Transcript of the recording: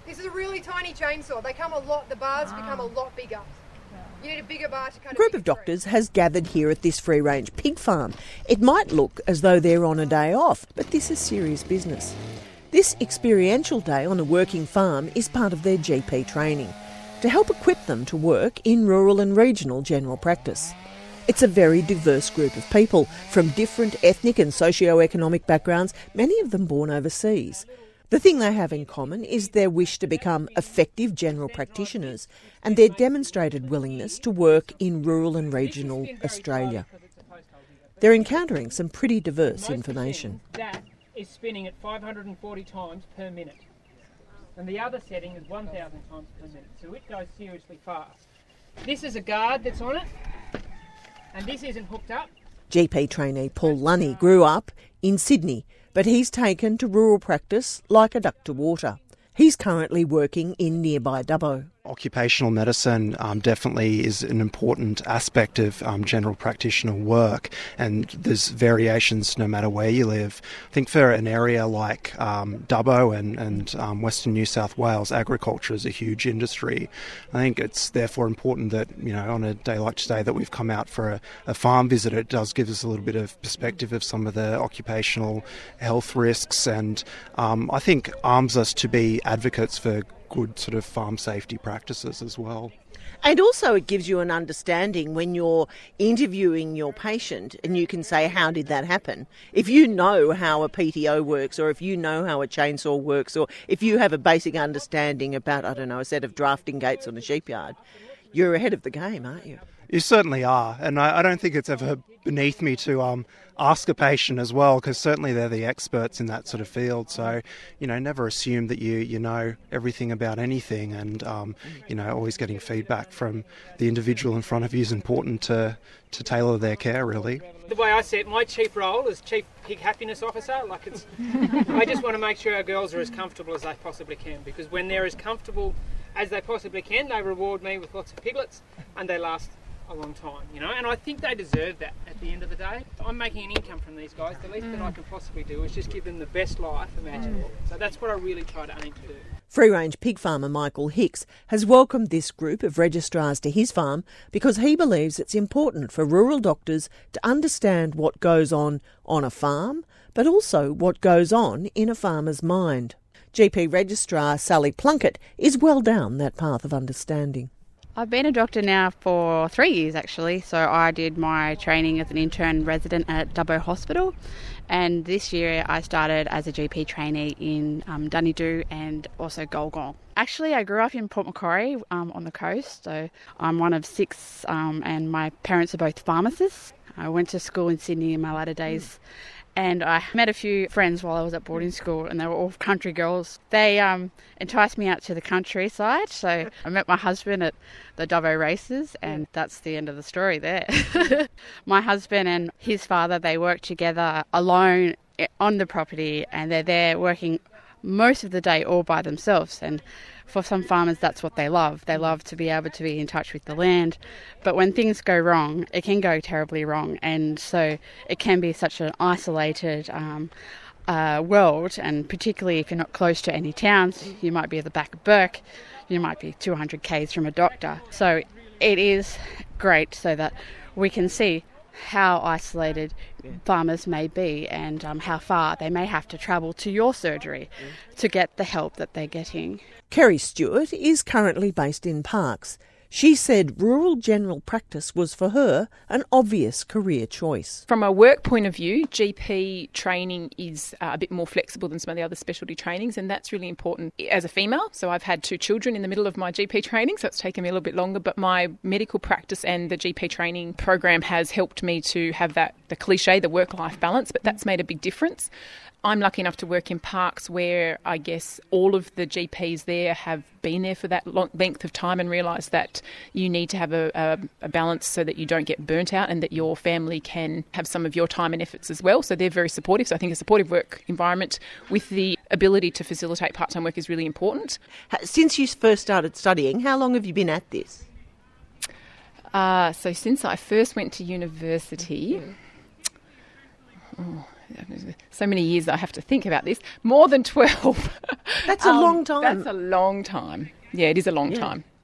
This is a really tiny chainsaw. They come a lot, the bars become a lot bigger. You need a bigger bar to cut. A group of doctors has gathered here at this free-range pig farm. It might look as though they're on a day off, but this is serious business. This experiential day on a working farm is part of their GP training to help equip them to work in rural and regional general practice. It's a very diverse group of people from different ethnic and socio-economic backgrounds, many of them born overseas. The thing they have in common is their wish to become effective general practitioners and their demonstrated willingness to work in rural and regional Australia. They're encountering some pretty diverse information. That is spinning at 540 times per minute. And the other setting is 1,000 times per minute, so it goes seriously fast. This is a guard that's on it, and this isn't hooked up. GP trainee Paul Lunny grew up in Sydney, but he's taken to rural practice like a duck to water. He's currently working in nearby Dubbo. Occupational medicine definitely is an important aspect of general practitioner work, and there's variations no matter where you live. I think for an area like Dubbo and Western New South Wales, agriculture is a huge industry. I think it's therefore important that, you know, on a day like today that we've come out for a farm visit, it does give us a little bit of perspective of some of the occupational health risks, and I think arms us to be advocates for good sort of farm safety practices as well. And also it gives you an understanding when you're interviewing your patient and you can say, how did that happen? If you know how a PTO works, or if you know how a chainsaw works, or if you have a basic understanding about, I don't know, a set of drafting gates on a sheepyard, you're ahead of the game, aren't you? You certainly are, and I don't think it's ever beneath me to ask a patient as well, because certainly they're the experts in that sort of field. So, you know, never assume that you know everything about anything, and you know, always getting feedback from the individual in front of you is important to tailor their care, really. The way I see it, my chief role is Chief Pig Happiness Officer. I just want to make sure our girls are as comfortable as they possibly can, because when they're as comfortable as they possibly can, they reward me with lots of piglets, and they last a long time, you know, and I think they deserve that at the end of the day. I'm making an income from these guys. The least that I can possibly do is just give them the best life imaginable. So that's what I really try to aim to do. Free-range pig farmer Michael Hicks has welcomed this group of registrars to his farm because he believes it's important for rural doctors to understand what goes on a farm, but also what goes on in a farmer's mind. GP registrar Sally Plunkett is well down that path of understanding. I've been a doctor now for 3 years actually, so I did my training as an intern resident at Dubbo Hospital, and this year I started as a GP trainee in Dunedoo and also Golgong. Actually, I grew up in Port Macquarie on the coast, so I'm one of 6 and my parents are both pharmacists. I went to school in Sydney in my latter days. And I met a few friends while I was at boarding school, and they were all country girls. They enticed me out to the countryside, so I met my husband at the Dubbo races, and that's the end of the story there. My husband and his father, they work together alone on the property, and they're there working most of the day all by themselves. And for some farmers, that's what they love. They love to be able to be in touch with the land. But when things go wrong, it can go terribly wrong. And so it can be such an isolated world. And particularly if you're not close to any towns, you might be at the back of Burke, you might be 200 k's from a doctor. So it is great so that we can see how isolated farmers may be, and how far they may have to travel to your surgery to get the help that they're getting. Kerry Stewart is currently based in Parkes. She said rural general practice was for her an obvious career choice. From a work point of view, GP training is a bit more flexible than some of the other specialty trainings, and that's really important as a female. So I've had 2 children in the middle of my GP training, so it's taken me a little bit longer, but my medical practice and the GP training program has helped me to have the cliche, the work-life balance, but that's made a big difference. I'm lucky enough to work in Parkes where I guess all of the GPs there have been there for that long length of time and realised that you need to have a balance so that you don't get burnt out and that your family can have some of your time and efforts as well. So they're very supportive. So I think a supportive work environment with the ability to facilitate part-time work is really important. Since you first started studying, how long have you been at this? So since I first went to university... so many years that I have to think about this, more than 12. That's a long time. That's a long time. Yeah, it is a long time.